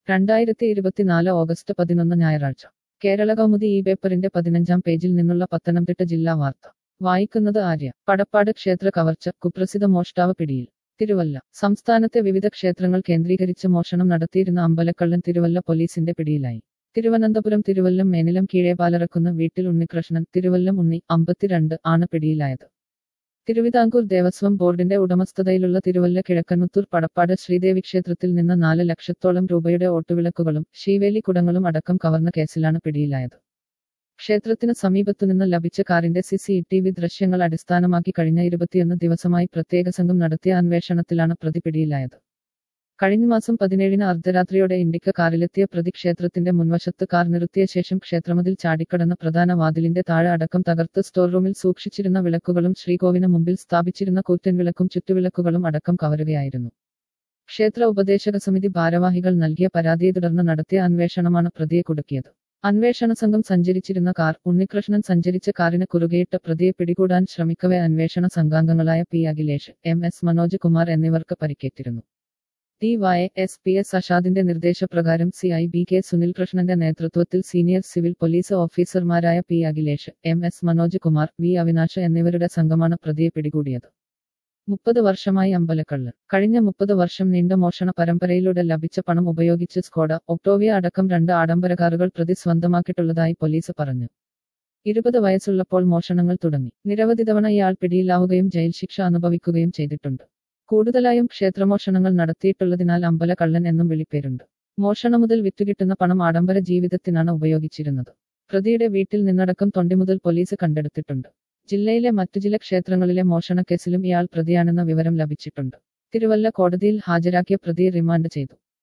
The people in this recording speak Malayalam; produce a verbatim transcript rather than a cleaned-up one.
രണ്ടായിരത്തി ഇരുപത്തിനാല് ഓഗസ്റ്റ് പതിനൊന്ന് ഞായറാഴ്ച കേരള കൗമുദി ഈ പേപ്പറിന്റെ പതിനഞ്ചാം പേജിൽ നിന്നുള്ള പത്തനംതിട്ട ജില്ലാ വാർത്ത വായിക്കുന്നത് ആര്യ. പടപ്പാട് ക്ഷേത്ര കവർച്ച, കുപ്രസിദ്ധ മോഷ്ടാവ് പിടിയിൽ. തിരുവല്ല. സംസ്ഥാനത്തെ വിവിധ ക്ഷേത്രങ്ങൾ കേന്ദ്രീകരിച്ച് മോഷണം നടത്തിയിരുന്ന അമ്പലക്കള്ളൻ തിരുവല്ല പോലീസിന്റെ പിടിയിലായി. തിരുവനന്തപുരം തിരുവല്ലം മേനിലം കീഴേപാലറക്കുന്ന വീട്ടിൽ ഉണ്ണികൃഷ്ണൻ, തിരുവല്ലം ഉണ്ണി, അമ്പത്തിരണ്ട്, ആണ് പിടിയിലായത്. തിരുവിതാംകൂർ ദേവസ്വം ബോർഡിന്റെ ഉടമസ്ഥതയിലുള്ള തിരുവല്ല കിഴക്കൻമുത്തൂർ പടപ്പാട് ശ്രീദേവി ക്ഷേത്രത്തിൽ നിന്ന് നാല് ലക്ഷത്തോളം രൂപയുടെ ഓട്ടുവിളക്കുകളും ശീവേലി കുടങ്ങളും അടക്കം കവർന്ന കേസിലാണ് പിടിയിലായത്. ക്ഷേത്രത്തിന് സമീപത്തുനിന്ന് ലഭിച്ച കാറിന്റെ സി സി ടി വി ദൃശ്യങ്ങൾ അടിസ്ഥാനമാക്കി കഴിഞ്ഞ ഇരുപത്തിയൊന്ന് ദിവസമായി പ്രത്യേക സംഘം നടത്തിയ അന്വേഷണത്തിലാണ് പ്രതി പിടിയിലായത്. കഴിഞ്ഞ മാസം പതിനേഴിന് അർദ്ധരാത്രിയോടെ ഇൻഡിക്ക കാറിലെത്തിയ പ്രതി ക്ഷേത്രത്തിന്റെ മുൻവശത്ത് കാർ നിർത്തിയ ശേഷം ക്ഷേത്രമതിൽ ചാടിക്കടന്ന പ്രധാന വാതിലിന്റെ താഴെ അടക്കം തകർത്ത് സ്റ്റോർ റൂമിൽ സൂക്ഷിച്ചിരുന്ന വിളക്കുകളും ശ്രീകോവിന് മുമ്പിൽ സ്ഥാപിച്ചിരുന്ന കൂറ്റൻ വിളക്കും ചുറ്റുവിളക്കുകളും അടക്കം കവരുകയായിരുന്നു. ക്ഷേത്ര ഉപദേശക സമിതി ഭാരവാഹികൾ നൽകിയ പരാതിയെ തുടർന്ന് നടത്തിയ അന്വേഷണമാണ് പ്രതിയെ കുടുക്കിയത്. അന്വേഷണ സംഘം സഞ്ചരിച്ചിരുന്ന കാർ, ഉണ്ണികൃഷ്ണൻ സഞ്ചരിച്ച കാറിന് കുറുകെയിട്ട് പ്രതിയെ പിടികൂടാൻ ശ്രമിക്കവേ അന്വേഷണ സംഘാംഗങ്ങളായ P Akhilesh, M S Manoj Kumar എന്നിവർക്ക് പരിക്കേറ്റിരുന്നു. D Y S P S അഷാദിന്റെ നിർദ്ദേശപ്രകാരം സി ഐ ബി കെ സുനിൽകൃഷ്ണന്റെ നേതൃത്വത്തിൽ സീനിയർ സിവിൽ പോലീസ് ഓഫീസർമാരായ P Akhilesh, M S Manoj Kumar, V Avinash എന്നിവരുടെ സംഘമാണ് പ്രതിയെ പിടികൂടിയത്. മുപ്പത് വർഷമായി അമ്പലക്കള്ളൻ. കഴിഞ്ഞ മുപ്പത് വർഷം നീണ്ട മോഷണ പരമ്പരയിലൂടെ ലഭിച്ച പണം ഉപയോഗിച്ച് സ്കോഡ, ഒക്ടോവിയ അടക്കം രണ്ട് ആഡംബര കാറുകൾ പ്രതി സ്വന്തമാക്കിയിട്ടുള്ളതായി പോലീസ് പറഞ്ഞു. ഇരുപത് വയസ്സുള്ളപ്പോൾ മോഷണങ്ങൾ തുടങ്ങി. നിരവധി തവണ ഇയാൾ പിടിയിലാവുകയും ജയിൽ ശിക്ഷ അനുഭവിക്കുകയും ചെയ്തിട്ടുണ്ട്. കൂടുതലായും ക്ഷേത്രമോഷണങ്ങൾ നടത്തിയിട്ടുള്ളതിനാൽ അമ്പലക്കള്ളൻ എന്നും വിളിപ്പേരുണ്ട്. മോഷണം മുതൽ വിറ്റുകിട്ടുന്ന പണം ആഡംബര ജീവിതത്തിനാണ് ഉപയോഗിച്ചിരുന്നത്. പ്രതിയുടെ വീട്ടിൽ നിന്നടക്കം തൊണ്ടി മുതൽ പോലീസ് കണ്ടെടുത്തിട്ടുണ്ട്. ജില്ലയിലെ മറ്റു ചില ക്ഷേത്രങ്ങളിലെ മോഷണക്കേസിലും ഇയാൾ പ്രതിയാണെന്ന വിവരം ലഭിച്ചിട്ടുണ്ട്. തിരുവല്ല കോടതിയിൽ ഹാജരാക്കിയ പ്രതിയെ റിമാൻഡ് ചെയ്തു.